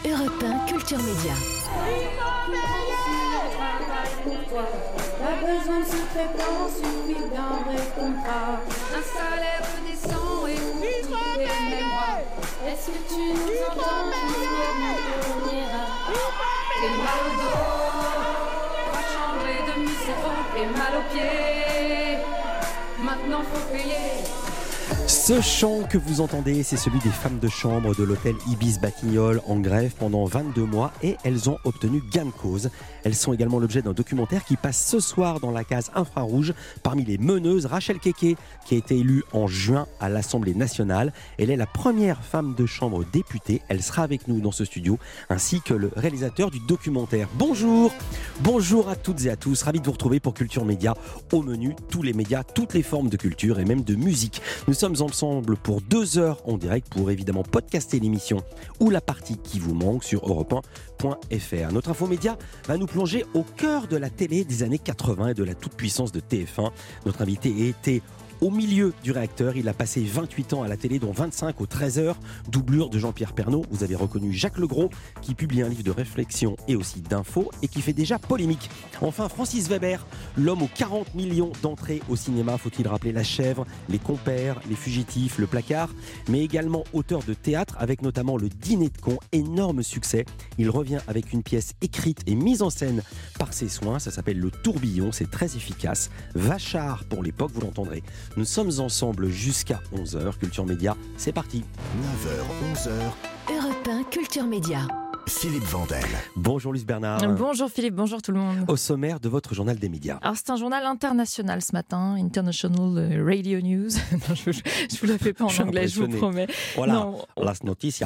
Europe 1 Culture Média. Pas besoin de sous-traitant, suffit d'un vrai contrat. Un salaire décent et tout est le même bras. Est-ce que tu nous entends? On ira. Et mal au dos, pas de chambre et demi c'est trop. Et mal aux pieds, maintenant faut payer. Ce chant que vous entendez, c'est celui des femmes de chambre de l'hôtel Ibis Batignolles en grève pendant 22 mois et elles ont obtenu gain de cause. Elles sont également l'objet d'un documentaire qui passe ce soir dans la case infrarouge. Parmi les meneuses, Rachel Keke, qui a été élue en juin à l'Assemblée nationale. Elle est la première femme de chambre députée. Elle sera avec nous dans ce studio, ainsi que le réalisateur du documentaire. Bonjour à toutes et à tous. Ravi de vous retrouver pour Culture Média. Au menu, tous les médias, toutes les formes de culture et même de musique. Nous sommes ensemble pour 2 heures en direct pour évidemment podcaster l'émission ou la partie qui vous manque sur europe1.fr. Notre infomédia va nous plonger au cœur de la télé des années 80 et de la toute-puissance de TF1. Notre invité était au milieu du réacteur. Il a passé 28 ans à la télé, dont 25 aux 13h, doublure de Jean-Pierre Pernaut. Vous avez reconnu Jacques Legros, qui publie un livre de réflexion et aussi d'infos, et qui fait déjà polémique. Enfin, Francis Weber, l'homme aux 40 millions d'entrées au cinéma, faut-il rappeler La Chèvre, Les Compères, Les Fugitifs, Le Placard, mais également auteur de théâtre, avec notamment Le Dîner de cons, énorme succès. Il revient avec une pièce écrite et mise en scène par ses soins, ça s'appelle Le Tourbillon, c'est très efficace. Vachard pour l'époque, vous l'entendrez. Nous sommes ensemble jusqu'à 11h. Culture Média, c'est parti. 9h, 11h. Europe 1 Culture Média. Philippe Vandel. Bonjour Luce Bernard. Bonjour Philippe, bonjour tout le monde. Au sommaire de votre journal des médias. Alors c'est un journal international ce matin, International Radio News. Non, je vous la fais pas en anglais, je vous promets. Voilà, non. Las noticias.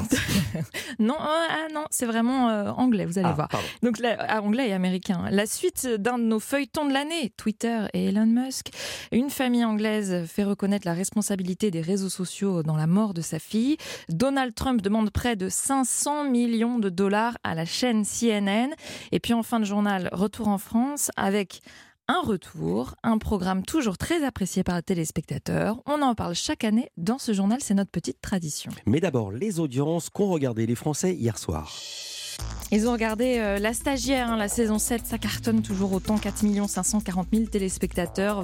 non, c'est vraiment anglais, vous allez voir. Pardon. Donc anglais et américain. La suite d'un de nos feuilletons de l'année, Twitter et Elon Musk. Une famille anglaise fait reconnaître la responsabilité des réseaux sociaux dans la mort de sa fille. Donald Trump demande près de 500 millions de dollars à la chaîne CNN. Et puis en fin de journal, retour en France avec un programme toujours très apprécié par les téléspectateurs. On en parle chaque année dans ce journal, c'est notre petite tradition. Mais d'abord, les audiences qu'ont regardé les Français hier soir. Ils ont regardé La Stagiaire, la saison 7, ça cartonne toujours autant, 4 540 000 téléspectateurs,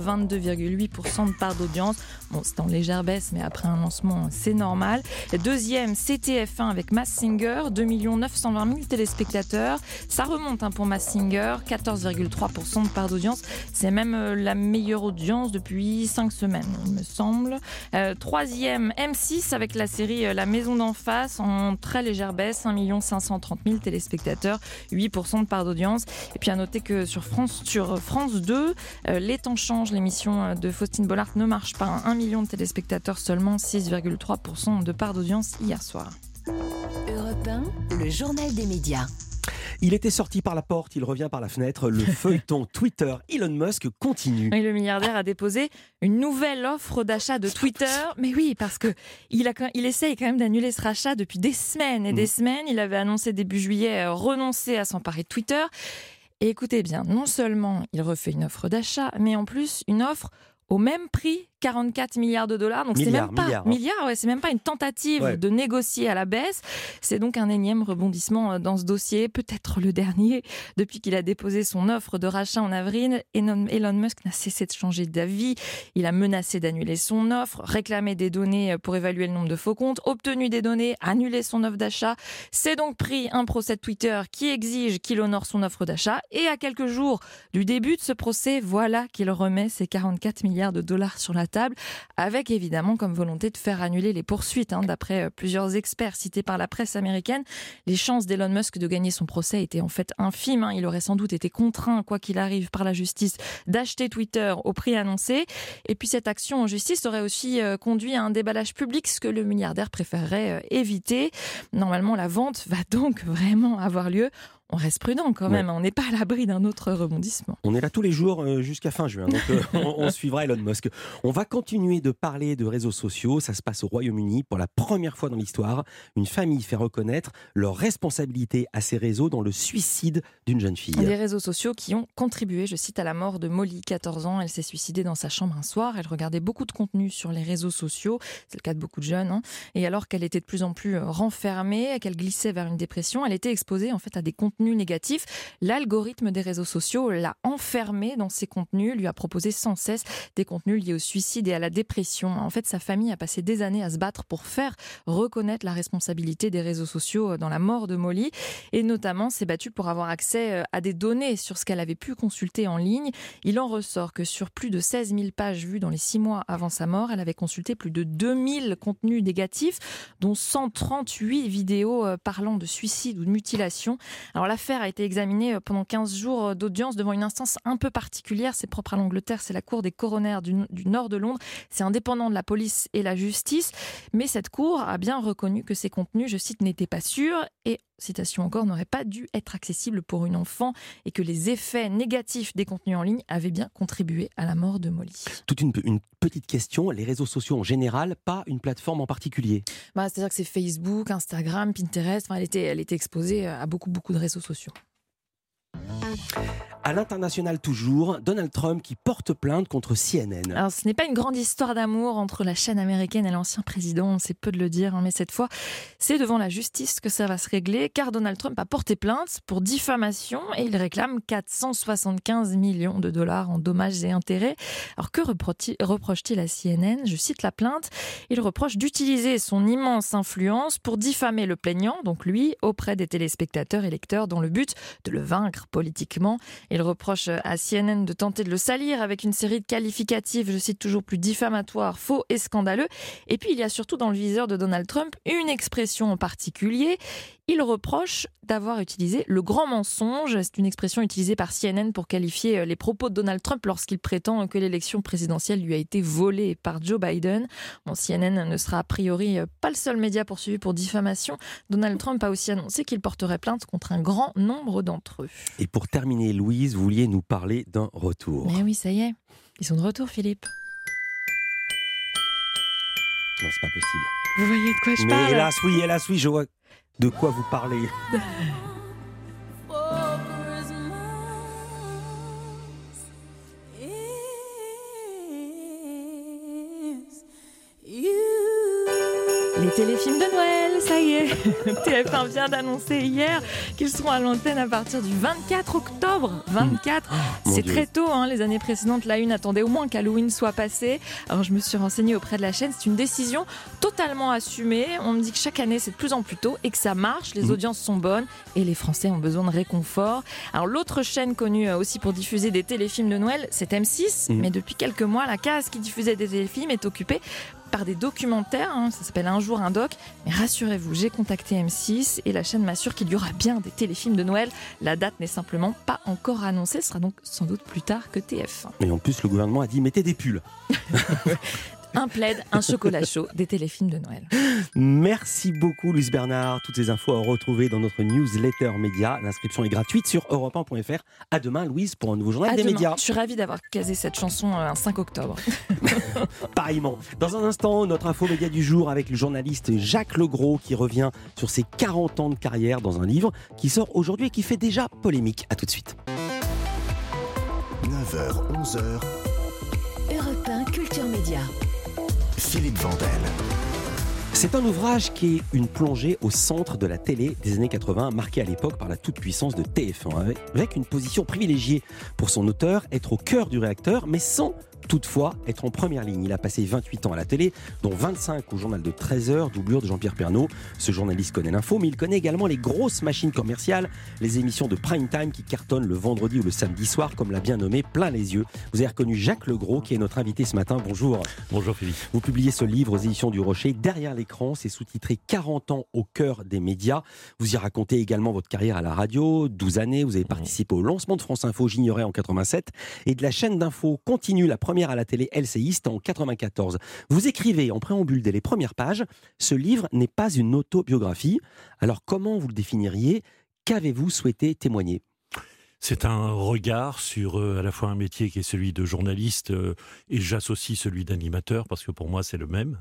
22,8% de part d'audience. Bon, c'est en légère baisse, mais après un lancement, c'est normal. Deuxième, CTF1 avec Masked Singer, 2 920 000 téléspectateurs. Ça remonte pour Masked Singer, 14,3% de part d'audience. C'est même la meilleure audience depuis 5 semaines, il me semble. Troisième, M6 avec la série La Maison d'en face, en très légère baisse, 1 530 000 téléspectateurs, 8% de part d'audience. Et puis à noter que sur France 2, Les Temps changent, l'émission de Faustine Bollard ne marche pas. 1 million de téléspectateurs seulement, 6,3% de part d'audience hier soir. Europe 1, le journal des médias. Il était sorti par la porte, il revient par la fenêtre. Le feuilleton Twitter Elon Musk continue. Oui, le milliardaire a déposé une nouvelle offre d'achat de Twitter. Mais oui, parce que il essaye quand même d'annuler ce rachat depuis des semaines et des semaines. Il avait annoncé début juillet renoncer à s'emparer de Twitter. Et écoutez bien, non seulement il refait une offre d'achat, mais en plus une offre au même prix, 44 milliards de dollars. Donc c'est même pas une tentative de négocier à la baisse. C'est donc un énième rebondissement dans ce dossier, peut-être le dernier. Depuis qu'il a déposé son offre de rachat en avril, Elon Musk n'a cessé de changer d'avis. Il a menacé d'annuler son offre, réclamé des données pour évaluer le nombre de faux comptes, obtenu des données, annulé son offre d'achat. C'est donc pris un procès de Twitter qui exige qu'il honore son offre d'achat. Et à quelques jours du début de ce procès, voilà qu'il remet ses 44 milliards de dollars sur la table, avec évidemment comme volonté de faire annuler les poursuites. D'après plusieurs experts cités par la presse américaine, les chances d'Elon Musk de gagner son procès étaient en fait infimes. Il aurait sans doute été contraint, quoi qu'il arrive, par la justice d'acheter Twitter au prix annoncé. Et puis cette action en justice aurait aussi conduit à un déballage public, ce que le milliardaire préférerait éviter. Normalement, la vente va donc vraiment avoir lieu. on reste prudent quand même. On n'est pas à l'abri d'un autre rebondissement. On est là tous les jours jusqu'à fin juin, donc on suivra Elon Musk. On va continuer de parler de réseaux sociaux. Ça se passe au Royaume-Uni. Pour la première fois dans l'histoire, une famille fait reconnaître leur responsabilité à ces réseaux dans le suicide d'une jeune fille. Des réseaux sociaux qui ont contribué, je cite, à la mort de Molly, 14 ans. Elle s'est suicidée dans sa chambre un soir. Elle regardait beaucoup de contenu sur les réseaux sociaux. C'est le cas de beaucoup de jeunes. Et alors qu'elle était de plus en plus renfermée, qu'elle glissait vers une dépression, elle était exposée en fait à des contenus négatifs. L'algorithme des réseaux sociaux l'a enfermée dans ces contenus, lui a proposé sans cesse des contenus liés au suicide et à la dépression. En fait, sa famille a passé des années à se battre pour faire reconnaître la responsabilité des réseaux sociaux dans la mort de Molly, et notamment s'est battue pour avoir accès à des données sur ce qu'elle avait pu consulter en ligne. Il en ressort que sur plus de 16 000 pages vues dans les 6 mois avant sa mort, elle avait consulté plus de 2000 contenus négatifs, dont 138 vidéos parlant de suicide ou de mutilation. Alors l'affaire a été examinée pendant 15 jours d'audience devant une instance un peu particulière. C'est propre à l'Angleterre, c'est la Cour des coroner du nord de Londres. C'est indépendant de la police et la justice. Mais cette cour a bien reconnu que ces contenus, je cite, n'étaient pas sûrs et, citation encore, n'auraient pas dû être accessibles pour une enfant et que les effets négatifs des contenus en ligne avaient bien contribué à la mort de Molly. Toute une petite question, les réseaux sociaux en général, pas une plateforme en particulier. C'est-à-dire que c'est Facebook, Instagram, Pinterest, elle était exposée à beaucoup de réseaux sociaux. À l'international toujours, Donald Trump qui porte plainte contre CNN. Alors ce n'est pas une grande histoire d'amour entre la chaîne américaine et l'ancien président, c'est peu de le dire, mais cette fois c'est devant la justice que ça va se régler, car Donald Trump a porté plainte pour diffamation et il réclame 475 millions de dollars en dommages et intérêts. Alors que reproche-t-il à CNN ? Je cite la plainte, il reproche d'utiliser son immense influence pour diffamer le plaignant, donc lui, auprès des téléspectateurs et lecteurs dans le but de le vaincre politiquement. Il reproche à CNN de tenter de le salir avec une série de qualificatifs, je cite, toujours plus diffamatoires, faux et scandaleux. Et puis il y a surtout dans le viseur de Donald Trump une expression en particulier. Il reproche d'avoir utilisé le grand mensonge. C'est une expression utilisée par CNN pour qualifier les propos de Donald Trump lorsqu'il prétend que l'élection présidentielle lui a été volée par Joe Biden. CNN ne sera a priori pas le seul média poursuivi pour diffamation. Donald Trump a aussi annoncé qu'il porterait plainte contre un grand nombre d'entre eux. Et pour terminer, Louise, vous vouliez nous parler d'un retour. Mais oui, ça y est. Ils sont de retour, Philippe. Non, c'est pas possible. Vous voyez de quoi je Mais parle ? hélas, oui, je vois de quoi vous parlez. Les téléfilms de Noël, ça y est. TF1 vient d'annoncer hier qu'ils seront à l'antenne à partir du 24 octobre. 24, c'est très tôt. Les années précédentes, la Une attendait au moins qu'Halloween soit passé. Alors je me suis renseignée auprès de la chaîne. C'est une décision totalement assumée. On me dit que chaque année, c'est de plus en plus tôt et que ça marche. Les audiences sont bonnes et les Français ont besoin de réconfort. Alors l'autre chaîne connue aussi pour diffuser des téléfilms de Noël, c'est M6. Mais depuis quelques mois, la case qui diffusait des téléfilms est occupée par des documentaires, ça s'appelle Un jour un doc. Mais rassurez-vous, j'ai contacté M6 et la chaîne m'assure qu'il y aura bien des téléfilms de Noël. La date n'est simplement pas encore annoncée, ce sera donc sans doute plus tard que TF1. Et en plus, le gouvernement a dit mettez des pulls. Un plaid, un chocolat chaud, des téléfilms de Noël. Merci beaucoup Louise Bernard. Toutes ces infos à retrouver dans notre newsletter média. L'inscription est gratuite sur europe1.fr. À demain Louise pour un nouveau journal des médias. Je suis ravie d'avoir casé cette chanson un 5 octobre. Pareillement. Dans un instant, notre info média du jour avec le journaliste Jacques Legros qui revient sur ses 40 ans de carrière dans un livre qui sort aujourd'hui et qui fait déjà polémique. À tout de suite. 9h, 11h. Europe 1 Culture Média. Philippe Vandel. C'est un ouvrage qui est une plongée au centre de la télé des années 80, marqué à l'époque par la toute-puissance de TF1, avec une position privilégiée pour son auteur, être au cœur du réacteur, mais sans toutefois être en première ligne. Il a passé 28 ans à la télé, dont 25 au journal de 13h, doublure de Jean-Pierre Pernaut. Ce journaliste connaît l'info, mais il connaît également les grosses machines commerciales, les émissions de prime time qui cartonnent le vendredi ou le samedi soir, comme l'a bien nommé Plein les yeux. Vous avez reconnu Jacques Legros, qui est notre invité ce matin. Bonjour. Bonjour Philippe. Vous publiez ce livre aux éditions du Rocher, Derrière l'écran. C'est sous-titré 40 ans au cœur des médias. Vous y racontez également votre carrière à la radio, 12 années. Vous avez participé au lancement de France Info, j'ignorais, en 87, et de la chaîne d'info Continue, la première à la télé LCI, c'était en 94. Vous écrivez en préambule dès les premières pages, ce livre n'est pas une autobiographie. Alors comment vous le définiriez ? Qu'avez-vous souhaité témoigner ? C'est un regard sur à la fois un métier qui est celui de journaliste et j'associe celui d'animateur parce que pour moi c'est le même.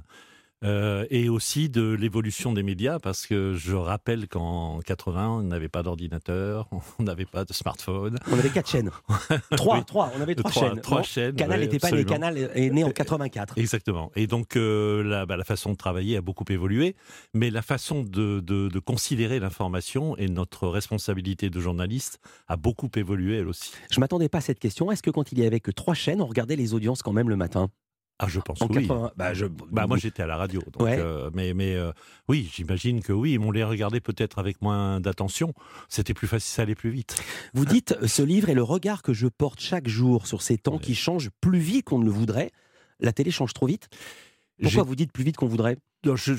Et aussi de l'évolution des médias, parce que je rappelle qu'en 80, on n'avait pas d'ordinateur, on n'avait pas de smartphone. On avait 4 chaînes. Trois, on avait 3 chaînes. 3 chaînes. Canal n'était pas né, Canal est né en 84. Exactement. Et donc la façon de travailler a beaucoup évolué, mais la façon de considérer l'information et notre responsabilité de journaliste a beaucoup évolué elle aussi. Je ne m'attendais pas à cette question. Est-ce que quand il y avait que 3 chaînes, on regardait les audiences quand même le matin ? Ah, je pense en que oui. 80, moi, j'étais à la radio. Donc, ouais. Oui, j'imagine que oui. On les regardait peut-être avec moins d'attention. C'était plus facile, ça allait plus vite. Vous dites, ce livre est le regard que je porte chaque jour sur ces temps qui changent plus vite qu'on ne le voudrait. La télé change trop vite ? Pourquoi vous dites plus vite qu'on voudrait ? Non, ça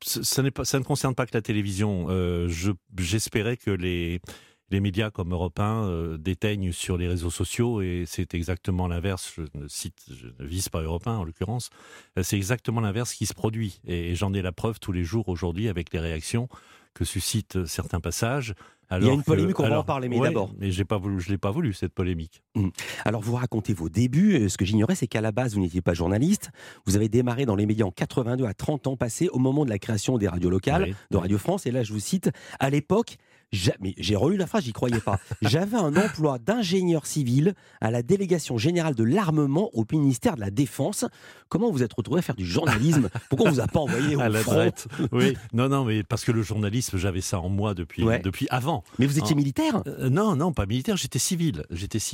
ne concerne pas que la télévision. J'espérais que les médias comme Europe 1 déteignent sur les réseaux sociaux et c'est exactement l'inverse. Je ne vise pas Europe 1 en l'occurrence. C'est exactement l'inverse qui se produit et j'en ai la preuve tous les jours aujourd'hui avec les réactions que suscitent certains passages. Il y a une polémique, on va en parler, mais d'abord. Mais je ne l'ai pas voulu, cette polémique. Alors, vous racontez vos débuts. Ce que j'ignorais, c'est qu'à la base, vous n'étiez pas journaliste. Vous avez démarré dans les médias en 82 à 30 ans passés, au moment de la création des radios locales, de Radio France. Et là, je vous cite, à l'époque, mais j'ai relu la phrase, j'y croyais pas. J'avais un emploi d'ingénieur civil à la délégation générale de l'armement au ministère de la Défense. Comment vous êtes retrouvé à faire du journalisme ? Pourquoi on vous a pas envoyé au front ? Oui, non, mais parce que le journalisme, j'avais ça en moi depuis avant. Mais vous étiez militaire ? Non, pas militaire, j'étais civil.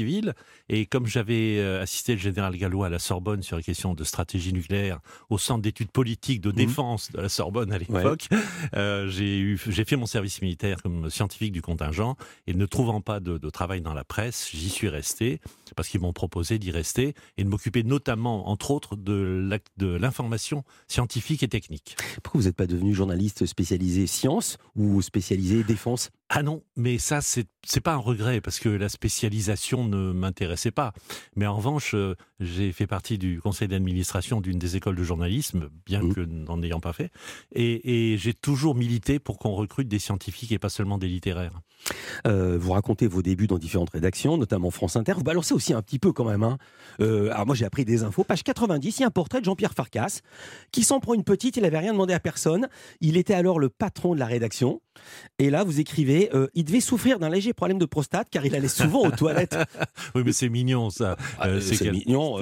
Et comme j'avais assisté le général Gallois à la Sorbonne sur les questions de stratégie nucléaire au centre d'études politiques de défense de la Sorbonne à l'époque, j'ai fait mon service militaire comme scientifique du contingent et ne trouvant pas de travail dans la presse, j'y suis resté parce qu'ils m'ont proposé d'y rester et de m'occuper notamment, entre autres, de l'information scientifique et technique. Pourquoi vous n'êtes pas devenu journaliste spécialisé sciences ou spécialisé défense ? Ah non, mais ça, c'est pas un regret, parce que la spécialisation ne m'intéressait pas. Mais en revanche, j'ai fait partie du conseil d'administration d'une des écoles de journalisme, bien que n'en ayant pas fait. Et j'ai toujours milité pour qu'on recrute des scientifiques et pas seulement des littéraires. Vous racontez vos débuts dans différentes rédactions, notamment France Inter. Vous balancez aussi un petit peu quand même. Alors moi, j'ai appris des infos. Page 90, il y a un portrait de Jean-Pierre Farkas qui s'en prend une petite. Il n'avait rien demandé à personne. Il était alors le patron de la rédaction. Et là, vous écrivez, il devait souffrir d'un léger problème de prostate car il allait souvent aux toilettes. Oui, mais c'est mignon ça. C'est mignon.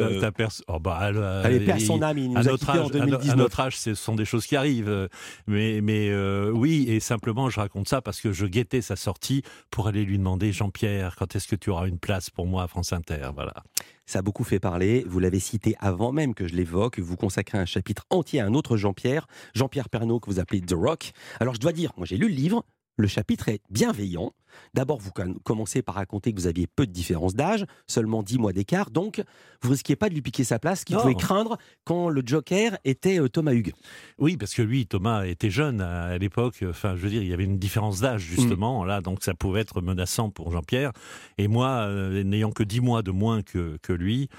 Allez, perd son âme, il nous a quittés en 2019. À notre âge, ce sont des choses qui arrivent. Mais oui, et simplement, je raconte ça parce que je guettais sa sortie pour aller lui demander, Jean-Pierre, quand est-ce que tu auras une place pour moi à France Inter ? Voilà. Ça a beaucoup fait parler, vous l'avez cité avant même que je l'évoque, vous consacrez un chapitre entier à un autre Jean-Pierre Pernaut, que vous appelez The Rock. Alors je dois dire, moi j'ai lu le livre, le chapitre est bienveillant. D'abord, vous commencez par raconter que vous aviez peu de différence d'âge, seulement 10 mois d'écart, donc vous risquiez pas de lui piquer sa place, qu'il pouvait craindre quand le Joker était Thomas Hugues. Oui, parce que lui, Thomas était jeune à l'époque, enfin je veux dire, il y avait une différence d'âge justement, là, donc ça pouvait être menaçant pour Jean-Pierre. Et moi, n'ayant que 10 mois de moins que lui,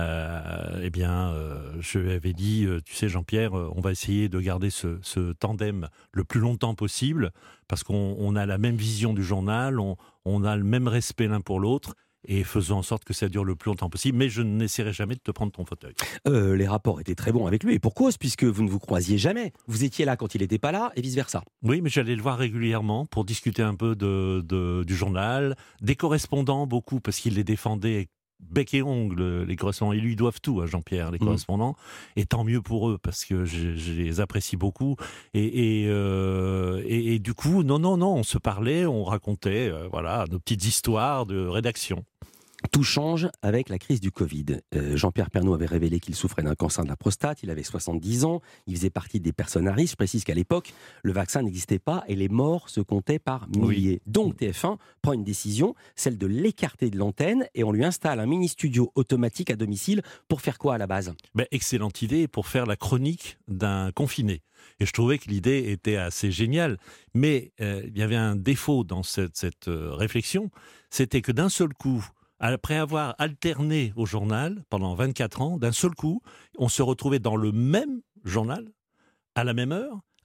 je lui avais dit, tu sais Jean-Pierre, on va essayer de garder ce tandem le plus longtemps possible, parce qu'on a la même vision du journal, on a le même respect l'un pour l'autre, et faisons en sorte que ça dure le plus longtemps possible, mais je n'essaierai jamais de te prendre ton fauteuil. Les rapports étaient très bons avec lui, et pour cause, puisque vous ne vous croisiez jamais. Vous étiez là quand il n'était pas là, et vice-versa. Oui, mais j'allais le voir régulièrement pour discuter un peu du journal, des correspondants beaucoup, parce qu'il les défendait bec et ongle, les correspondants. Ils lui doivent tout à Jean-Pierre, les correspondants. Et tant mieux pour eux, parce que je les apprécie beaucoup. Et du coup, non, on se parlait, on racontait nos petites histoires de rédaction. Tout change avec la crise du Covid. Jean-Pierre Pernaut avait révélé qu'il souffrait d'un cancer de la prostate, il avait 70 ans, il faisait partie des personnes à risque. Je précise qu'à l'époque, le vaccin n'existait pas et les morts se comptaient par milliers. Oui. Donc TF1 prend une décision, celle de l'écarter de l'antenne, et on lui installe un mini-studio automatique à domicile. Pour faire quoi à la base ? Excellente idée, pour faire la chronique d'un confiné. Et je trouvais que l'idée était assez géniale. Mais il y avait un défaut dans cette réflexion, c'était que d'un seul coup, après avoir alterné au journal pendant 24 ans, d'un seul coup, on se retrouvait dans le même journal, à la même heure,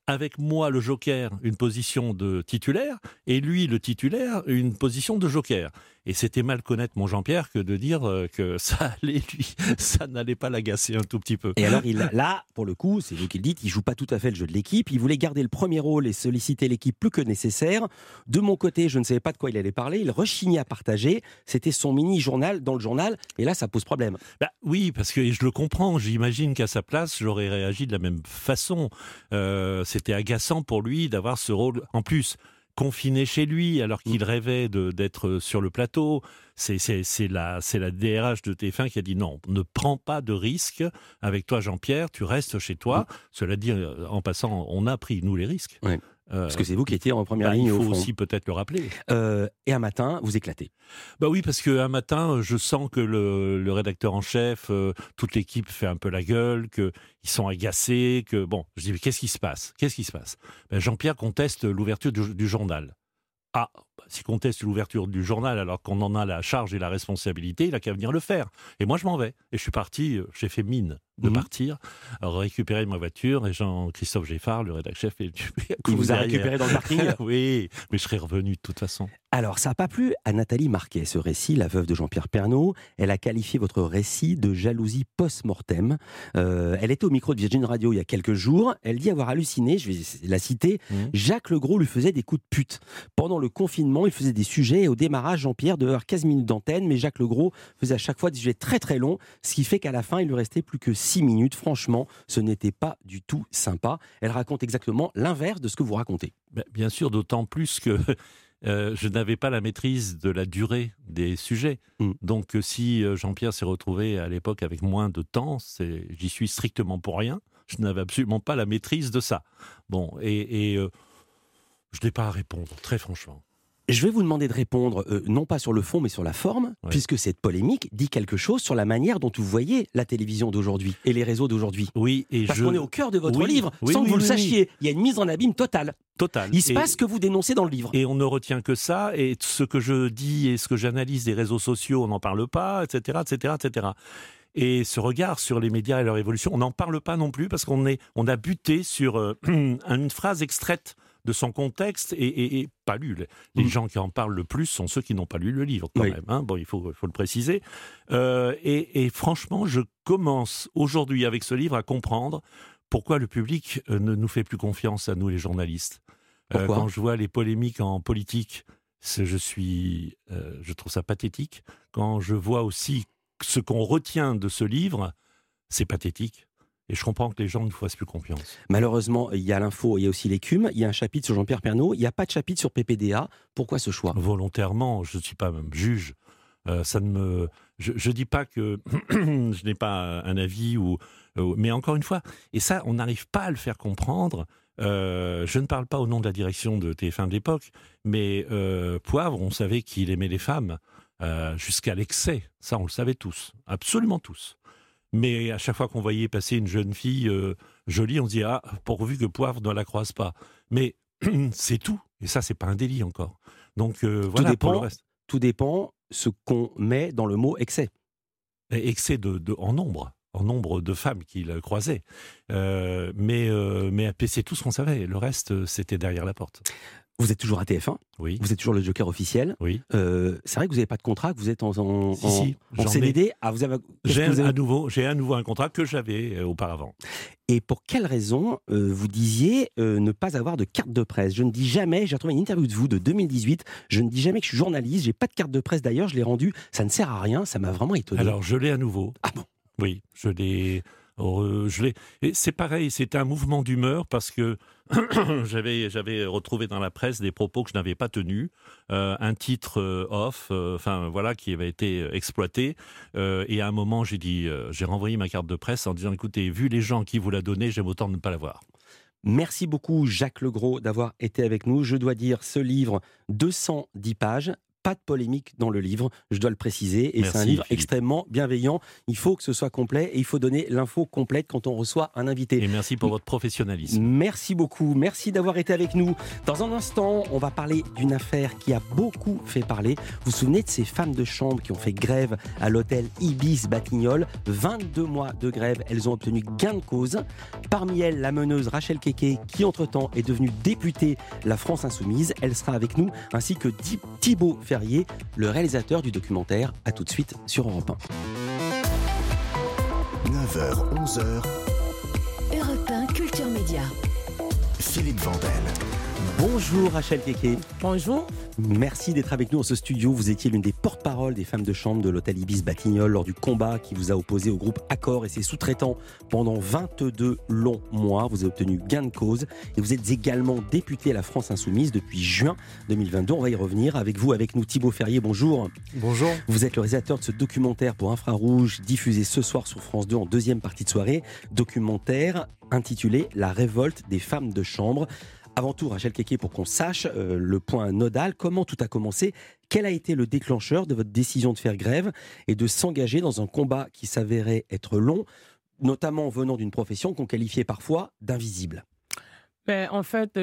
avec moi, le joker, une position de titulaire, et lui, le titulaire, une position de joker. Et c'était mal connaître mon Jean-Pierre que de dire que ça allait, lui, ça n'allait pas l'agacer un tout petit peu. Et alors, là, pour le coup, c'est vous qui le dites, il joue pas tout à fait le jeu de l'équipe. Il voulait garder le premier rôle et solliciter l'équipe plus que nécessaire. De mon côté, je ne savais pas de quoi il allait parler. Il rechignait à partager. C'était son mini-journal dans le journal. Et là, ça pose problème. Oui, parce que je le comprends. J'imagine qu'à sa place, j'aurais réagi de la même façon. C'était agaçant pour lui d'avoir ce rôle. En plus, confiné chez lui, alors qu'il rêvait d'être sur le plateau. C'est la DRH de TF1 qui a dit non, ne prends pas de risque avec toi, Jean-Pierre, tu restes chez toi. Cela dit, en passant, on a pris, nous, les risques. Ouais. Parce que c'est vous qui étiez en première ligne. Il faut au fond. aussi peut-être le rappeler. Et un matin, vous éclatez. Oui, parce qu'un matin, je sens que le rédacteur en chef, toute l'équipe fait un peu la gueule, qu'ils sont agacés, que bon, je dis mais qu'est-ce qui se passe ? Jean-Pierre conteste l'ouverture du journal. S'il conteste l'ouverture du journal alors qu'on en a la charge et la responsabilité, il n'a qu'à venir le faire. Et moi, je m'en vais. Et je suis parti, j'ai fait mine de partir, récupérer ma voiture, et Jean-Christophe Geffard, le rédacteur chef, il vous a récupéré dans le parking. Oui, mais je serais revenu de toute façon. Alors, ça n'a pas plu à Nathalie Marquet, ce récit, la veuve de Jean-Pierre Pernaut. Elle a qualifié votre récit de jalousie post-mortem. Elle était au micro de Virgin Radio il y a quelques jours. Elle dit avoir halluciné, je vais la citer, Jacques Legros lui faisait des coups de pute. Pendant le confinement, il faisait des sujets, et au démarrage, Jean-Pierre devait avoir 15 minutes d'antenne, mais Jacques Legros faisait à chaque fois des sujets très très longs, ce qui fait qu'à la fin, il lui restait plus que 6 minutes. Franchement, ce n'était pas du tout sympa. Elle raconte exactement l'inverse de ce que vous racontez. Bien sûr, d'autant plus que je n'avais pas la maîtrise de la durée des sujets. Donc si Jean-Pierre s'est retrouvé à l'époque avec moins de temps, j'y suis strictement pour rien. Je n'avais absolument pas la maîtrise de ça. Bon, et je n'ai pas à répondre, très franchement. Je vais vous demander de répondre, non pas sur le fond, mais sur la forme, puisque cette polémique dit quelque chose sur la manière dont vous voyez la télévision d'aujourd'hui et les réseaux d'aujourd'hui. Oui, parce qu'on est au cœur de votre livre, sans que vous le sachiez. Il y a une mise en abîme totale. Il se passe ce que vous dénoncez dans le livre. Et on ne retient que ça, et ce que je dis et ce que j'analyse des réseaux sociaux, on n'en parle pas, etc., etc., etc. Et ce regard sur les médias et leur évolution, on n'en parle pas non plus, parce qu'on a buté sur une phrase extraite de son contexte et pas lu. Les gens qui en parlent le plus sont ceux qui n'ont pas lu le livre, quand même. Hein. Bon, il faut le préciser. Et franchement, je commence aujourd'hui avec ce livre à comprendre pourquoi le public ne nous fait plus confiance à nous, les journalistes. Quand je vois les polémiques en politique, je trouve ça pathétique. Quand je vois aussi ce qu'on retient de ce livre, c'est pathétique. Et je comprends que les gens ne nous fassent plus confiance. Malheureusement, il y a l'info, il y a aussi l'écume, il y a un chapitre sur Jean-Pierre Pernaut, il n'y a pas de chapitre sur PPDA. Pourquoi ce choix ? Volontairement, je ne suis pas même juge. Je ne dis pas que je n'ai pas un avis, mais encore une fois, et ça, on n'arrive pas à le faire comprendre. Je ne parle pas au nom de la direction de TF1 de l'époque, mais Poivre, on savait qu'il aimait les femmes jusqu'à l'excès. Ça, on le savait tous, absolument tous. Mais à chaque fois qu'on voyait passer une jeune fille jolie, on se dit pourvu que Poivre ne la croise pas. Mais c'est tout. Et ça, c'est pas un délit encore. Donc voilà, pour le reste. Tout dépend ce qu'on met dans le mot excès. Excès en nombre de femmes qu'il croisait. Mais c'est tout ce qu'on savait. Le reste, c'était derrière la porte. Vous êtes toujours à TF1 ? Oui. Vous êtes toujours le joker officiel ? Oui. C'est vrai que vous n'avez pas de contrat, que vous êtes en CDD. J'ai à nouveau un contrat que j'avais auparavant. Et pour quelle raison vous disiez ne pas avoir de carte de presse ? Je ne dis jamais, j'ai retrouvé une interview de vous de 2018, je ne dis jamais que je suis journaliste, j'ai pas de carte de presse d'ailleurs, je l'ai rendue, ça ne sert à rien, ça m'a vraiment étonné. Alors je l'ai à nouveau. Ah bon ? Oui, je l'ai. Et c'est pareil, c'était un mouvement d'humeur parce que j'avais retrouvé dans la presse des propos que je n'avais pas tenus, un titre off, qui avait été exploité. Et à un moment, j'ai renvoyé ma carte de presse en disant écoutez, vu les gens qui vous l'a donné, j'aime autant ne pas l'avoir. Merci beaucoup Jacques Legros d'avoir été avec nous. Je dois dire, ce livre, 210 pages, Pas de polémique dans le livre, je dois le préciser. Et Merci, c'est un livre Philippe. extrêmement bienveillant. Il faut que ce soit complet et il faut donner l'info complète quand on reçoit un invité. Et merci pour votre professionnalisme. Merci beaucoup, merci d'avoir été avec nous. Dans un instant, on va parler d'une affaire qui a beaucoup fait parler. Vous vous souvenez de ces femmes de chambre qui ont fait grève à l'hôtel Ibis Batignolles, 22 mois de grève, elles ont obtenu gain de cause. Parmi elles, la meneuse Rachel Keke, qui entre-temps est devenue députée La France Insoumise. Elle sera avec nous, ainsi que Thibaut Ferrier, le réalisateur du documentaire. À tout de suite sur Europe 1. 9h, 11h, Europe 1 Culture Média. Philippe Vandel. Bonjour Rachel Keke. Bonjour. Merci d'être avec nous dans ce studio. Vous étiez l'une des porte-paroles des femmes de chambre de l'hôtel Ibis Batignolles lors du combat qui vous a opposé au groupe Accor et ses sous-traitants pendant 22 longs mois. Vous avez obtenu gain de cause et vous êtes également député à La France Insoumise depuis juin 2022. On va y revenir avec vous, avec nous. Thibaut Ferrier, bonjour. Bonjour. Vous êtes le réalisateur de ce documentaire pour Infrarouge, diffusé ce soir sur France 2 en deuxième partie de soirée. Documentaire intitulé La révolte des femmes de chambre. Avant tout, Rachel Keke, pour qu'on sache le point nodal, comment tout a commencé, quel a été le déclencheur de votre décision de faire grève et de s'engager dans un combat qui s'avérait être long, notamment venant d'une profession qu'on qualifiait parfois d'invisible? En fait,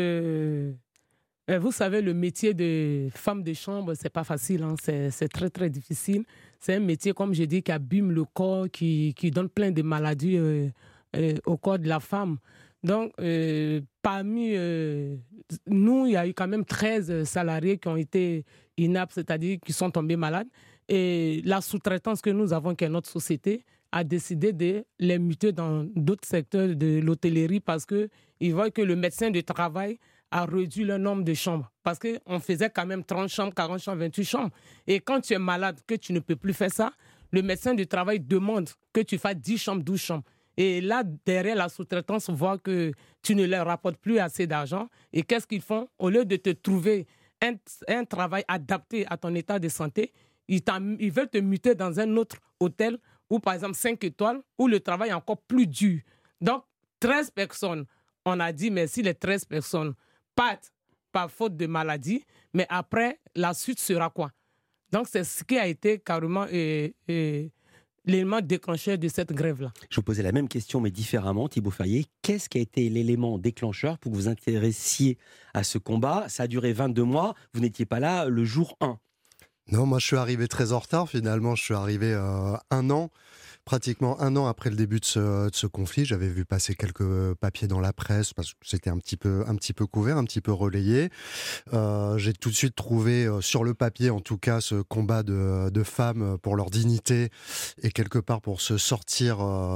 vous savez, le métier de femme de chambre, c'est pas facile, hein. C'est très très difficile. C'est un métier, comme je dis, qui abîme le corps, qui donne plein de maladies au corps de la femme. Donc, parmi nous, il y a eu quand même 13 salariés qui ont été inaptes, c'est-à-dire qui sont tombés malades. Et la sous-traitance que nous avons, qui est notre société, a décidé de les muter dans d'autres secteurs de l'hôtellerie parce qu'ils voient que le médecin du travail a réduit le nombre de chambres. Parce qu'on faisait quand même 30 chambres, 40 chambres, 28 chambres. Et quand tu es malade, que tu ne peux plus faire ça, le médecin du travail demande que tu fasses 10 chambres, 12 chambres. Et là, derrière, la sous-traitance voit que tu ne leur rapportes plus assez d'argent. Et qu'est-ce qu'ils font? Au lieu de te trouver un travail adapté à ton état de santé, ils veulent te muter dans un autre hôtel, ou par exemple 5 étoiles, où le travail est encore plus dur. Donc, 13 personnes, on a dit merci, les 13 personnes partent par faute de maladie, mais après, la suite sera quoi? Donc, c'est ce qui a été carrément l'élément déclencheur de cette grève-là. Je vous posais la même question, mais différemment, Thibaut Ferrier. Qu'est-ce qui a été l'élément déclencheur pour que vous vous intéressiez à ce combat? Ça a duré 22 mois, vous n'étiez pas là le jour 1. Non, moi je suis arrivé très en retard. Finalement, je suis arrivé pratiquement un an après le début de ce conflit. J'avais vu passer quelques papiers dans la presse parce que c'était un petit peu couvert, un petit peu relayé. J'ai tout de suite trouvé sur le papier, en tout cas, ce combat de femmes pour leur dignité et quelque part pour se sortir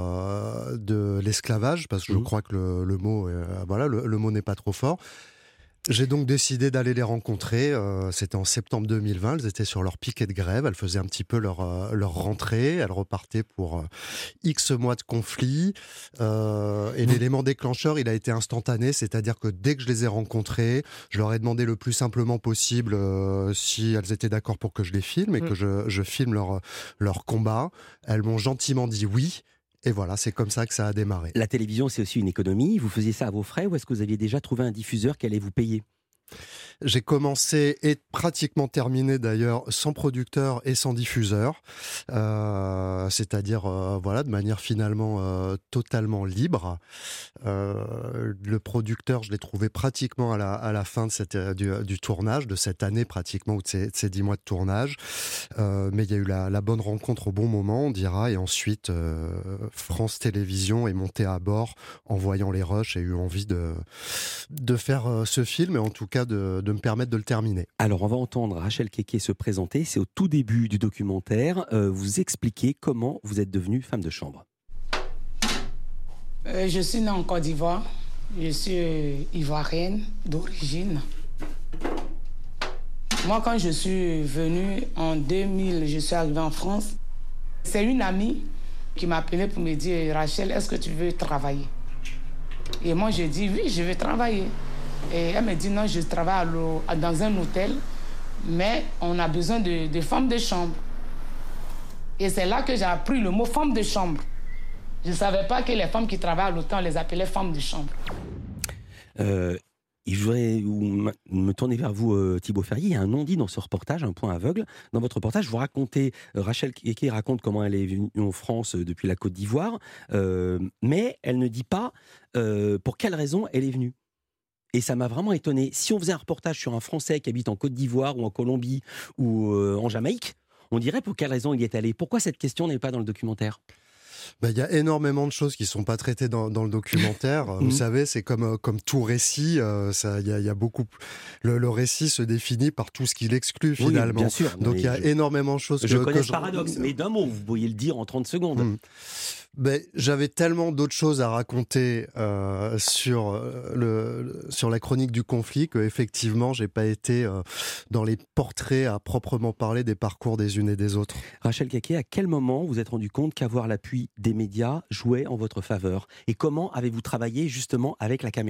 de l'esclavage, parce que je crois que le mot, le mot n'est pas trop fort. J'ai donc décidé d'aller les rencontrer. C'était en septembre 2020. Elles étaient sur leur piquet de grève. Elles faisaient un petit peu leur rentrée. Elles repartaient pour X mois de conflit. Et l'élément déclencheur, il a été instantané. C'est-à-dire que dès que je les ai rencontrées, je leur ai demandé le plus simplement possible si elles étaient d'accord pour que je les filme et que je filme leur combat. Elles m'ont gentiment dit oui. Et voilà, c'est comme ça que ça a démarré. La télévision, c'est aussi une économie. Vous faisiez ça à vos frais ou est-ce que vous aviez déjà trouvé un diffuseur qui allait vous payer ? J'ai commencé et pratiquement terminé d'ailleurs sans producteur et sans diffuseur, c'est-à-dire de manière finalement totalement libre. Le producteur, je l'ai trouvé pratiquement à la fin de du tournage, de cette année pratiquement, ou de ces 10 mois de tournage. Mais il y a eu la bonne rencontre au bon moment, on dira, et ensuite France Télévisions est monté à bord en voyant les rushs et a eu envie de faire ce film, et en tout cas de me permettre de le terminer. Alors on va entendre Rachel Keke se présenter, c'est au tout début du documentaire, vous expliquez comment vous êtes devenue femme de chambre. Je suis née en Côte d'Ivoire, je suis ivoirienne d'origine. Moi, quand je suis venue en 2000, je suis arrivée en France, c'est une amie qui m'a appelée pour me dire « Rachel, est-ce que tu veux travailler ?» Et moi, j'ai dit « Oui, je veux travailler ». Et elle me dit non, je travaille dans un hôtel, mais on a besoin de femmes de chambre. Et c'est là que j'ai appris le mot femme de chambre. Je ne savais pas que les femmes qui travaillent à l'hôtel, on les appelait femmes de chambre. Et je voudrais me tourner vers vous, Thibaut Ferrier. Il y a un non-dit dans ce reportage, un point aveugle. Dans votre reportage, vous racontez, Rachel Keke raconte comment elle est venue en France depuis la Côte d'Ivoire, mais elle ne dit pas pour quelle raison elle est venue. Et ça m'a vraiment étonné. Si on faisait un reportage sur un Français qui habite en Côte d'Ivoire ou en Colombie ou en Jamaïque, on dirait pour quelle raison il y est allé. Pourquoi cette question n'est pas dans le documentaire ? Il y a énormément de choses qui ne sont pas traitées dans le documentaire. Vous savez, c'est comme tout récit. Il y a beaucoup. Le récit se définit par tout ce qu'il exclut finalement. Oui, bien sûr. Donc il y a énormément de choses. Je connais ce paradoxe, mais d'un mot, vous pourriez le dire en 30 secondes. J'avais tellement d'autres choses à raconter sur la chronique du conflit qu'effectivement, j'ai pas été dans les portraits à proprement parler des parcours des unes et des autres. Rachel Keke, à quel moment vous êtes rendu compte qu'avoir l'appui des médias jouait en votre faveur ? Et comment avez-vous travaillé justement avec la caméra ?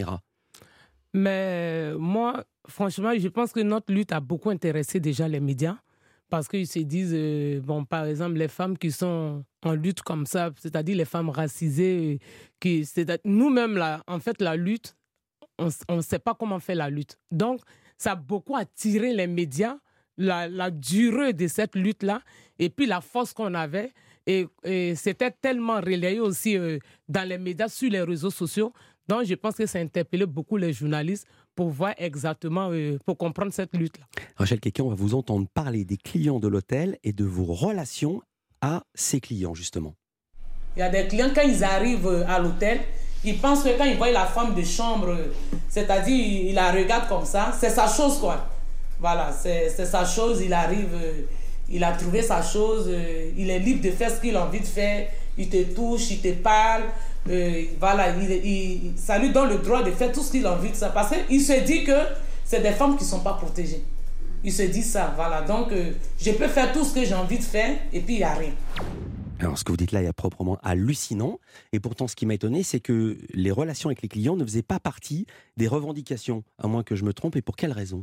Mais moi, franchement, je pense que notre lutte a beaucoup intéressé déjà les médias. Parce qu'ils se disent, par exemple, les femmes qui sont en lutte comme ça, c'est-à-dire les femmes racisées, nous-mêmes, là, en fait, la lutte, on ne sait pas comment faire la lutte. Donc, ça a beaucoup attiré les médias, la durée de cette lutte-là, et puis la force qu'on avait. Et c'était tellement relayé aussi dans les médias, sur les réseaux sociaux. Donc, je pense que ça a interpellé beaucoup les journalistes pour voir exactement, pour comprendre cette lutte-là. Rachel Keke, on va vous entendre parler des clients de l'hôtel et de vos relations à ces clients, justement. Il y a des clients, quand ils arrivent à l'hôtel, ils pensent que quand ils voient la femme de chambre, c'est-à-dire, ils la regardent comme ça, c'est sa chose, quoi. Voilà, c'est sa chose, il arrive, il a trouvé sa chose, il est libre de faire ce qu'il a envie de faire, il te touche, il te parle. Voilà, ça lui donne le droit de faire tout ce qu'il a envie de ça. Parce qu'il se dit que c'est des femmes qui ne sont pas protégées. Il se dit ça, voilà. Donc, je peux faire tout ce que j'ai envie de faire et puis il n'y a rien. Alors, ce que vous dites là est proprement hallucinant. Et pourtant, ce qui m'a étonné, c'est que les relations avec les clients ne faisaient pas partie des revendications, à moins que je me trompe. Et pour quelle raison ?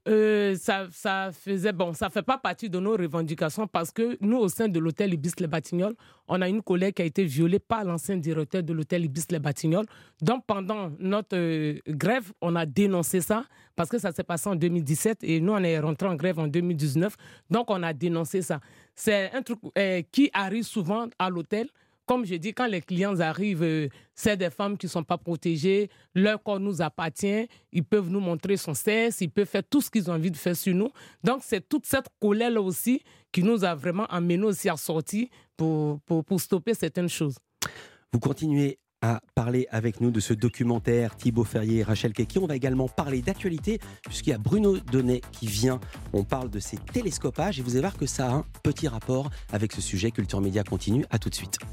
Ça fait pas partie de nos revendications parce que nous, au sein de l'hôtel Ibis Les Batignolles, on a une collègue qui a été violée par l'ancien directeur de l'hôtel Ibis Les Batignolles. Donc, pendant notre grève, on a dénoncé ça parce que ça s'est passé en 2017 et nous, on est rentré en grève en 2019. Donc, on a dénoncé ça. C'est un truc qui arrive souvent à l'hôtel. Comme je dis, quand les clients arrivent, c'est des femmes qui ne sont pas protégées, leur corps nous appartient, ils peuvent nous montrer son sexe, ils peuvent faire tout ce qu'ils ont envie de faire sur nous. Donc, c'est toute cette colère-là aussi qui nous a vraiment amenés aussi à sortir pour stopper certaines choses. Vous continuez à parler avec nous de ce documentaire Thibaut Ferrier et Rachel Keke. On va également parler d'actualité puisqu'il y a Bruno Donnet qui vient. On parle de ces télescopages et vous allez voir que ça a un petit rapport avec ce sujet. Culture Média continue. À tout de suite.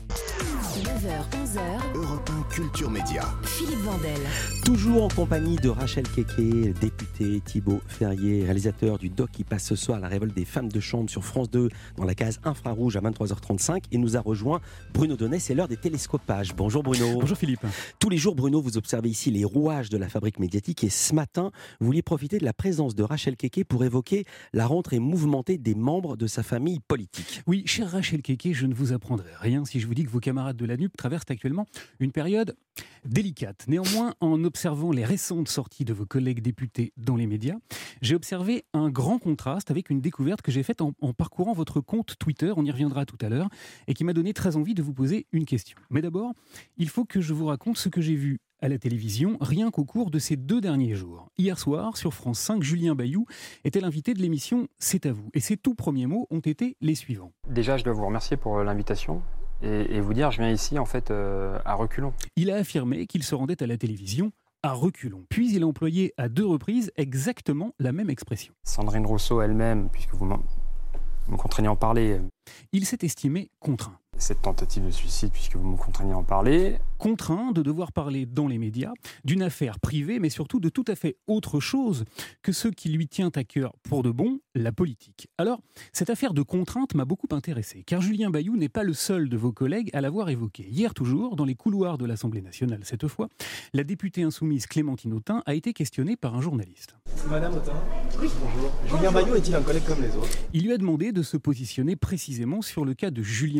9h, 11h. Europe 1 Culture Média. Philippe Vandel. Toujours en compagnie de Rachel Keke, députée, Thibaut Ferrier, réalisateur du doc qui passe ce soir, La révolte des femmes de chambre sur France 2, dans la case infrarouge à 23h35. Et nous a rejoint Bruno Donnet, c'est l'heure des télescopages. Bonjour Bruno. Bonjour Philippe. Tous les jours, Bruno, vous observez ici les rouages de la fabrique médiatique. Et ce matin, vous vouliez profiter de la présence de Rachel Keke pour évoquer la rentrée mouvementée des membres de sa famille politique. Oui, chère Rachel Keke, je ne vous apprendrai rien si je vous dis que vos camarades de la NUP traversent actuellement une période délicate. Néanmoins, en observant les récentes sorties de vos collègues députés dans les médias, j'ai observé un grand contraste avec une découverte que j'ai faite en parcourant votre compte Twitter, on y reviendra tout à l'heure, et qui m'a donné très envie de vous poser une question. Mais d'abord, il faut que je vous raconte ce que j'ai vu à la télévision, rien qu'au cours de ces 2 derniers jours. Hier soir, sur France 5, Julien Bayou était l'invité de l'émission « C'est à vous ». Et ses tout premiers mots ont été les suivants. Déjà, je dois vous remercier pour l'invitation. Et vous dire, je viens ici en fait à reculons. Il a affirmé qu'il se rendait à la télévision à reculons. Puis il a employé à 2 reprises exactement la même expression. Sandrine Rousseau elle-même, puisque vous me contraignez à en parler. Il s'est estimé contraint. Cette tentative de suicide, puisque vous me contraignez à en parler. Contraint de devoir parler dans les médias d'une affaire privée, mais surtout de tout à fait autre chose que ce qui lui tient à cœur pour de bon, la politique. Alors, cette affaire de contrainte m'a beaucoup intéressé, car Julien Bayou n'est pas le seul de vos collègues à l'avoir évoqué. Hier toujours, dans les couloirs de l'Assemblée nationale cette fois, la députée insoumise Clémentine Autain a été questionnée par un journaliste. Madame Autain, oui. Bonjour. Julien Bayou est-il un collègue comme les autres ? Il lui a demandé de se positionner précisément sur le cas de Julien Bayou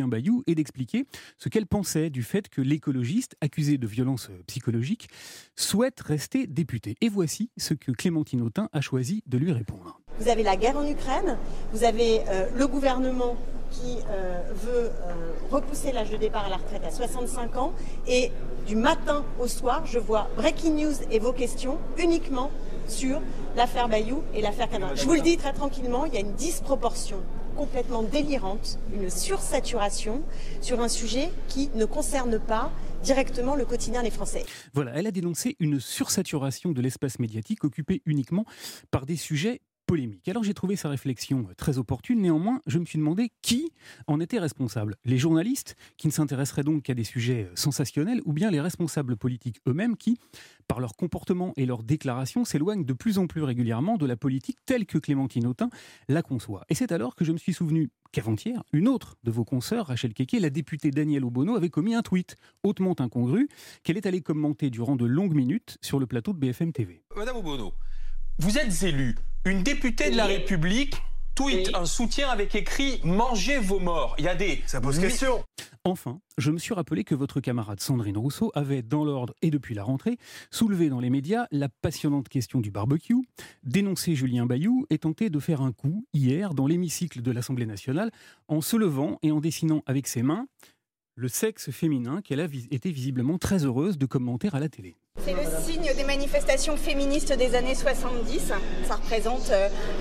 et d'expliquer ce qu'elle pensait du fait que l'écologiste, accusé de violence psychologique, souhaite rester député. Et voici ce que Clémentine Autain a choisi de lui répondre. Vous avez la guerre en Ukraine, vous avez le gouvernement qui veut repousser l'âge de départ à la retraite à 65 ans et du matin au soir, je vois Breaking News et vos questions uniquement sur l'affaire Bayou et l'affaire Canard. Je vous le dis très tranquillement, il y a une disproportion complètement délirante, une sursaturation sur un sujet qui ne concerne pas directement le quotidien des Français. Voilà, elle a dénoncé une sursaturation de l'espace médiatique occupé uniquement par des sujets polémique. Alors j'ai trouvé sa réflexion très opportune, néanmoins je me suis demandé qui en était responsable. Les journalistes, qui ne s'intéresseraient donc qu'à des sujets sensationnels, ou bien les responsables politiques eux-mêmes qui, par leur comportement et leurs déclarations, s'éloignent de plus en plus régulièrement de la politique telle que Clémentine Autain la conçoit. Et c'est alors que je me suis souvenu qu'avant-hier, une autre de vos consoeurs, Rachel Keke, la députée Danielle Obono, avait commis un tweet hautement incongru qu'elle est allée commenter durant de longues minutes sur le plateau de BFM TV. Madame Obono, vous êtes élue. Une députée de la République tweet un soutien avec écrit « Mangez vos morts ». Il y a des... Ça pose question. Enfin, je me suis rappelé que votre camarade Sandrine Rousseau avait, dans l'ordre et depuis la rentrée, soulevé dans les médias la passionnante question du barbecue, dénoncé Julien Bayou et tenté de faire un coup, hier, dans l'hémicycle de l'Assemblée nationale, en se levant et en dessinant avec ses mains le sexe féminin qu'elle a été visiblement très heureuse de commenter à la télé. C'est le signe des manifestations féministes des années 70. Ça représente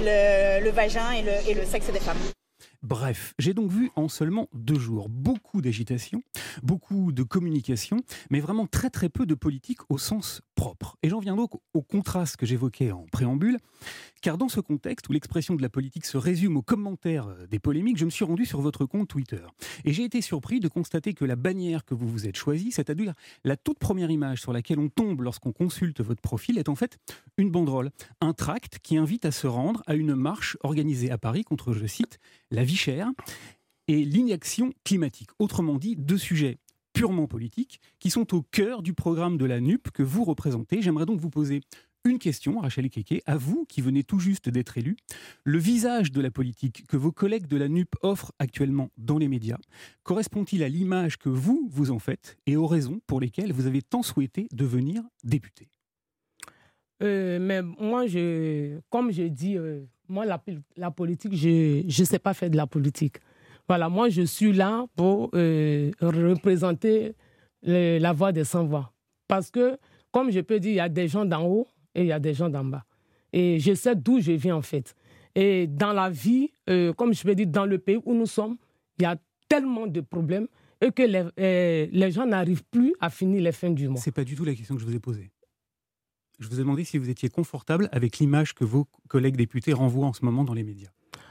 le vagin et le sexe des femmes. Bref, j'ai donc vu en seulement 2 jours beaucoup d'agitation, beaucoup de communication, mais vraiment très très peu de politique au sens propre. Et j'en viens donc au contraste que j'évoquais en préambule, car dans ce contexte où l'expression de la politique se résume aux commentaires des polémiques, je me suis rendu sur votre compte Twitter. Et j'ai été surpris de constater que la bannière que vous vous êtes choisie, c'est-à-dire la toute première image sur laquelle on tombe lorsqu'on consulte votre profil, est en fait une banderole, un tract qui invite à se rendre à une marche organisée à Paris contre, je cite, la vie chère et l'inaction climatique. Autrement dit, 2 sujets purement politiques qui sont au cœur du programme de la NUP que vous représentez. J'aimerais donc vous poser une question, Rachel Keke, à vous qui venez tout juste d'être élu. Le visage de la politique que vos collègues de la NUP offrent actuellement dans les médias correspond-il à l'image que vous en faites et aux raisons pour lesquelles vous avez tant souhaité devenir député? Mais moi, comme je dis, moi, la politique, je ne sais pas faire de la politique. Voilà, moi, je suis là pour représenter la voix des sans-voix. Parce que, comme je peux dire, il y a des gens d'en haut et il y a des gens d'en bas. Et je sais d'où je viens, en fait. Et dans la vie, comme je peux dire, dans le pays où nous sommes, il y a tellement de problèmes et que les gens n'arrivent plus à finir les fins du mois. Ce n'est pas du tout la question que je vous ai posée. Je vous ai demandé si vous étiez confortable avec l'image que vos collègues députés renvoient en ce moment dans les médias.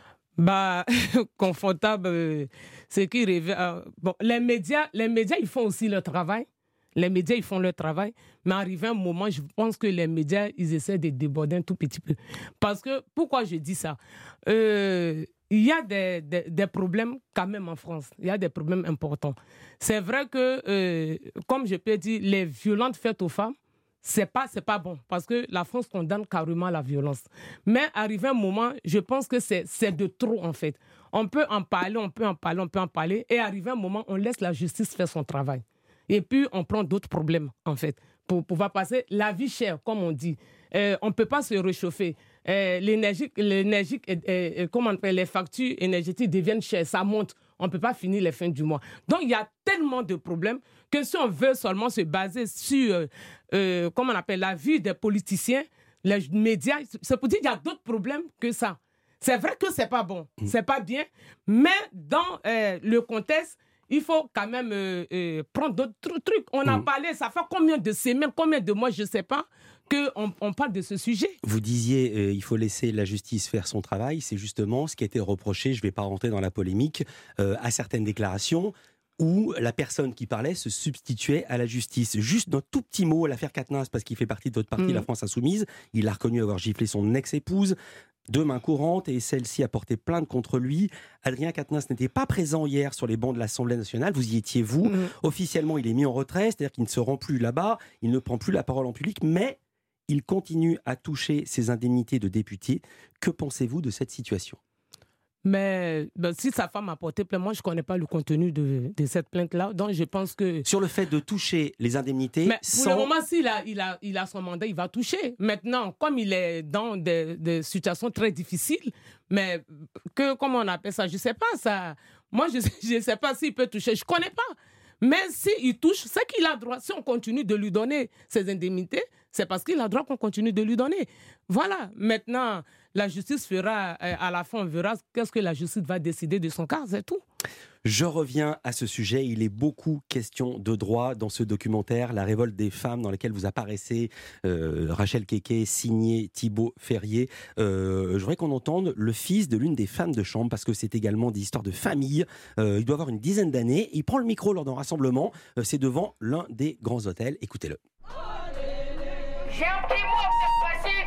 Confortable, c'est qu'ils rêvent. Bon, les médias, ils font aussi leur travail. Les médias, ils font leur travail. Mais arrivé un moment, je pense que les médias, ils essaient de déborder un tout petit peu. Parce que, pourquoi je dis ça? Il y a des problèmes quand même en France. Il y a des problèmes importants. C'est vrai que, comme je peux dire, les violences faites aux femmes, c'est pas bon, parce que la France condamne carrément la violence. Mais arrivé un moment, je pense que c'est de trop, en fait. On peut en parler, et arrivé un moment, on laisse la justice faire son travail. Et puis, on prend d'autres problèmes, en fait, pour pouvoir passer la vie chère, comme on dit. On ne peut pas se réchauffer. Comment on appelle, les factures énergétiques deviennent chères, ça monte. On ne peut pas finir les fins du mois. Donc, il y a tellement de problèmes que si on veut seulement se baser sur, comment on appelle, la vie des politiciens, les médias, c'est pour dire qu'il y a d'autres problèmes que ça. C'est vrai que ce n'est pas bon, ce n'est pas bien, mais dans le contexte, il faut quand même prendre d'autres trucs. On a parlé, ça fait combien de semaines, combien de mois, je ne sais pas, qu'on parle de ce sujet. Vous disiez il faut laisser la justice faire son travail. C'est justement ce qui a été reproché, je ne vais pas rentrer dans la polémique, à certaines déclarations où la personne qui parlait se substituait à la justice. Juste d'un tout petit mot, l'affaire Quatennens, parce qu'il fait partie de votre parti, la France Insoumise, il a reconnu avoir giflé son ex-épouse de main courante et celle-ci a porté plainte contre lui. Adrien Quatennens n'était pas présent hier sur les bancs de l'Assemblée nationale, vous y étiez vous. Officiellement, il est mis en retrait, c'est-à-dire qu'il ne se rend plus là-bas, il ne prend plus la parole en public, mais il continue à toucher ses indemnités de député. Que pensez-vous de cette situation ? Mais si sa femme a porté plainte, moi je ne connais pas le contenu de cette plainte-là. Donc je pense que... Sur le fait de toucher les indemnités Mais sans... pour le moment, s'il a son mandat, il va toucher. Maintenant, comme il est dans des situations très difficiles, mais comment on appelle ça? Je ne sais pas ça. Moi, je ne sais pas s'il peut toucher. Je ne connais pas. Mais s'il touche, c'est qu'il a droit. Si on continue de lui donner ses indemnités, c'est parce qu'il a droit qu'on continue de lui donner. Voilà. Maintenant, la justice fera, à la fin, on verra qu'est-ce que la justice va décider de son cas, c'est tout. Je reviens à ce sujet. Il est beaucoup question de droit dans ce documentaire, La révolte des femmes, dans lequel vous apparaissez, Rachel Keke, signé Thibaut Ferrier. Je voudrais qu'on entende le fils de l'une des femmes de chambre, parce que c'est également des histoires de famille. Il doit avoir une dizaine d'années. Il prend le micro lors d'un rassemblement. C'est devant l'un des grands hôtels. Écoutez-le. J'ai un petit mot à faire passer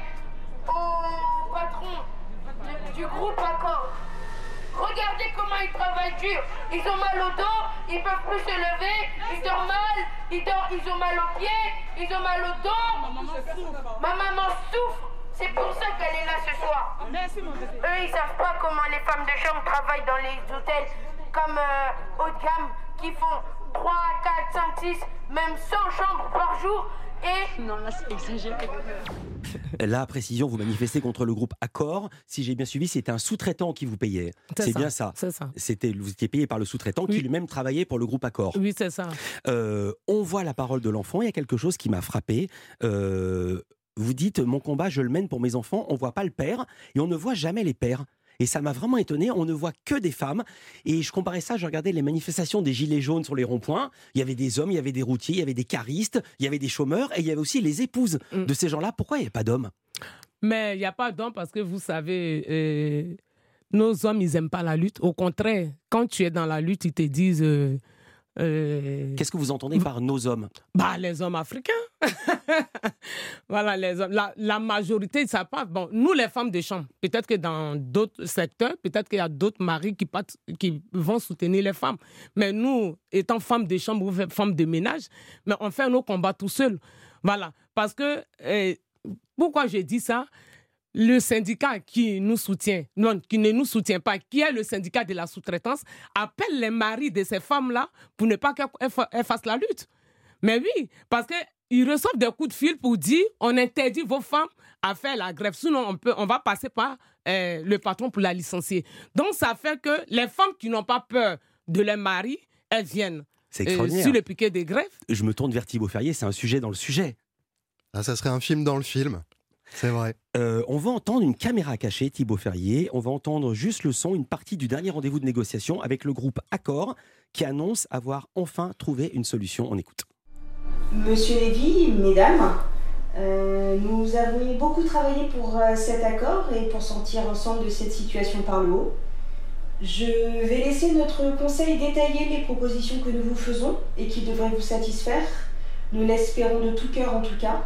au patron du groupe Accor. Regardez comment ils travaillent dur. Ils ont mal au dos, ils peuvent plus se lever, ils dorment mal, ils ont mal aux pieds, ils ont mal au dos. Ma maman souffre. C'est pour ça qu'elle est là ce soir. Eux, ils savent pas comment les femmes de chambre travaillent dans les hôtels comme haut de gamme qui font 3, 4, 5, 6, même 100 chambres par jour. Et... Non, là, c'est exagéré. Là, précision, vous manifestez contre le groupe Accor. Si j'ai bien suivi, c'était un sous-traitant qui vous payait. C'est bien ça. C'est ça. Vous étiez payé par le sous-traitant qui lui-même travaillait pour le groupe Accor. Oui, c'est ça. On voit la parole de l'enfant. Il y a quelque chose qui m'a frappé. Vous dites, mon combat, je le mène pour mes enfants. On ne voit pas le père et on ne voit jamais les pères. Et ça m'a vraiment étonné, on ne voit que des femmes. Et je comparais ça, je regardais les manifestations des gilets jaunes sur les ronds-points. Il y avait des hommes, il y avait des routiers, il y avait des caristes, il y avait des chômeurs et il y avait aussi les épouses de ces gens-là. Pourquoi il n'y a pas d'hommes? Mais il n'y a pas d'hommes parce que vous savez, nos hommes, ils n'aiment pas la lutte. Au contraire, quand tu es dans la lutte, ils te disent... Qu'est-ce que vous entendez par nos hommes? Les hommes africains. Voilà, les hommes. La majorité, ils ne savent pas. Bon, nous, les femmes de chambre, peut-être que dans d'autres secteurs, peut-être qu'il y a d'autres maris qui vont soutenir les femmes. Mais nous, étant femmes de chambre ou femmes de ménage, mais on fait nos combats tout seuls. Voilà. Parce que, pourquoi je dis ça? Le syndicat qui nous soutient, non, qui ne nous soutient pas, qui est le syndicat de la sous-traitance, appelle les maris de ces femmes-là pour ne pas qu'elles fassent la lutte. Mais oui, parce qu'ils reçoivent des coups de fil pour dire on interdit vos femmes à faire la grève, sinon on va passer par le patron pour la licencier. Donc ça fait que les femmes qui n'ont pas peur de leur mari, elles viennent sur le piquet des grèves. Je me tourne vers Thibaut Ferrier, c'est un sujet dans le sujet. Ah, ça serait un film dans le film. C'est vrai. On va entendre une caméra cachée, Thibaut Ferrier. On va entendre juste le son, une partie du dernier rendez-vous de négociation avec le groupe Accor qui annonce avoir enfin trouvé une solution. On écoute. Monsieur Lévy, mesdames, nous avons beaucoup travaillé pour cet accord et pour sortir ensemble de cette situation par le haut. Je vais laisser notre conseil détailler les propositions que nous vous faisons et qui devraient vous satisfaire. Nous l'espérons de tout cœur en tout cas.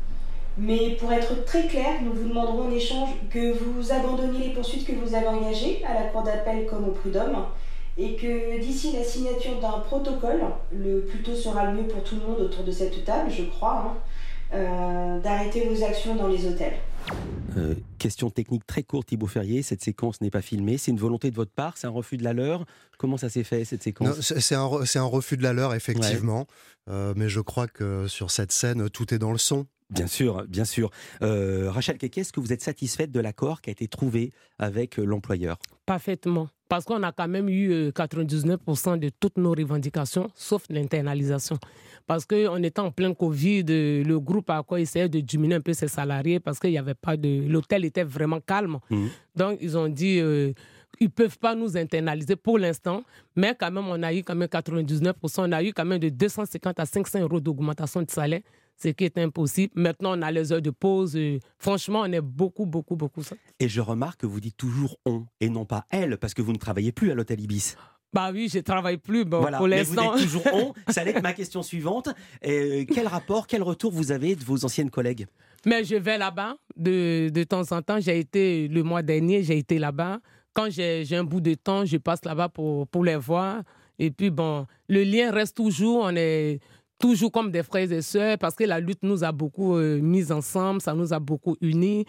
Mais pour être très clair, nous vous demanderons en échange que vous abandonniez les poursuites que vous avez engagées à la cour d'appel comme au prud'homme et que d'ici la signature d'un protocole, le plus tôt sera le mieux pour tout le monde autour de cette table, je crois, d'arrêter vos actions dans les hôtels. Question technique très courte, Thibaut Ferrier. Cette séquence n'est pas filmée. C'est une volonté de votre part? C'est un refus de la leur? Comment ça s'est fait, cette séquence? Non, c'est un refus de la leur, effectivement. Ouais. Mais je crois que sur cette scène, tout est dans le son. Bien sûr, bien sûr. Rachel Keke, est-ce que vous êtes satisfaite de l'accord qui a été trouvé avec l'employeur? Parfaitement. Parce qu'on a quand même eu 99% de toutes nos revendications, sauf l'internalisation. Parce qu'en étant en plein Covid, le groupe Accor essayait de diminuer un peu ses salariés parce qu'il n'y avait pas de... L'hôtel était vraiment calme. Donc, ils ont dit... ils ne peuvent pas nous internaliser pour l'instant, mais quand même, on a eu quand même 99%. On a eu quand même de 250 à 500 euros d'augmentation de salaire, ce qui est impossible. Maintenant, on a les heures de pause. Franchement, on est beaucoup. Et je remarque que vous dites toujours « on » et non pas « elle » parce que vous ne travaillez plus à l'hôtel Ibis. Bah oui, je ne travaille plus voilà, pour l'instant. Vous êtes toujours « on ». Ça allait être ma question suivante. Quel rapport, quel retour vous avez de vos anciennes collègues? Mais je vais là-bas de temps en temps. Le mois dernier, j'ai été là-bas. Quand j'ai un bout de temps, je passe là-bas pour les voir. Et puis, le lien reste toujours. On est toujours comme des frères et sœurs parce que la lutte nous a beaucoup mis ensemble, ça nous a beaucoup unis.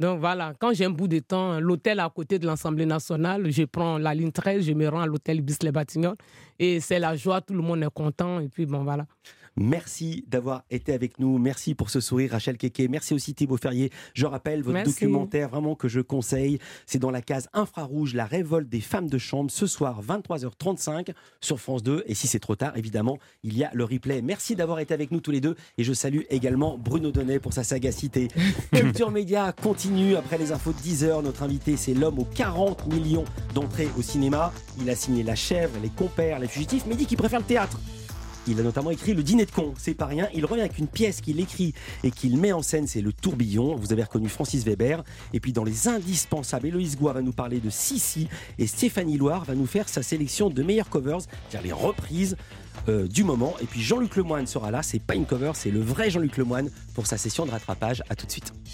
Donc voilà, quand j'ai un bout de temps, l'hôtel à côté de l'Assemblée nationale, je prends la ligne 13, je me rends à l'hôtel Ibis-les-Batignolles et c'est la joie, tout le monde est content et puis bon voilà. Merci d'avoir été avec nous. Merci pour ce sourire, Rachel Keke. Merci aussi, Thibaut Ferrier. Je rappelle votre documentaire vraiment que je conseille. C'est dans la case infrarouge, la révolte des femmes de chambre, ce soir 23h35 sur France 2. Et si c'est trop tard, évidemment, il y a le replay. Merci d'avoir été avec nous tous les deux. Et je salue également Bruno Donnet pour sa sagacité. Culture Média continue après les infos de 10h. Notre invité, c'est l'homme aux 40 millions d'entrées au cinéma. Il a signé La Chèvre, Les Compères, Les Fugitifs, mais il dit qu'il préfère le théâtre. Il a notamment écrit Le Dîner de cons, c'est pas rien. Il revient avec une pièce qu'il écrit et qu'il met en scène, c'est Le Tourbillon. Vous avez reconnu Francis Weber. Et puis dans les indispensables, Héloïse Goua va nous parler de Sissi et Stéphanie Loire va nous faire sa sélection de meilleures covers, c'est-à-dire les reprises du moment. Et puis Jean-Luc Lemoyne sera là, c'est pas une cover, c'est le vrai Jean-Luc Lemoyne pour sa session de rattrapage. À tout de suite.